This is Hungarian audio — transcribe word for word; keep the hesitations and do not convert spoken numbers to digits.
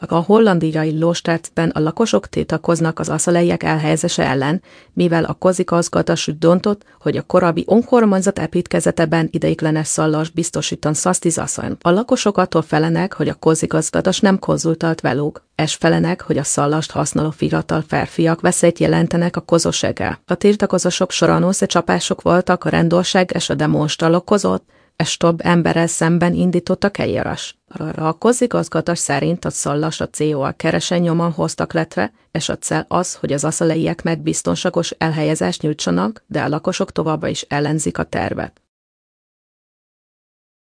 A hollandiai Loosdrechtben a lakosok tiltakoznak az aszalejek elhelyezése ellen, mivel a közigazgatás úgy döntött, hogy a korábbi önkormányzat építkezetében ideiglenes szállást biztosítan száztíz asszony. A lakosok attól felenek, hogy a közigazgatás nem konzultált velük, és felenek, hogy a szállást használó fiatal férfiak veszélyt jelentenek a közösséggel. A tiltakozások során összecsapások voltak a rendőrség és a demonstrálók között, és több emberrel szemben indítottak eljárás. A közigazgatás szerint a szállást a cé o á keresen nyomon hoztak létre, és a cél az, hogy az aszalejek meg biztonságos elhelyezést nyújtsanak, de a lakosok továbbra is ellenzik a tervet.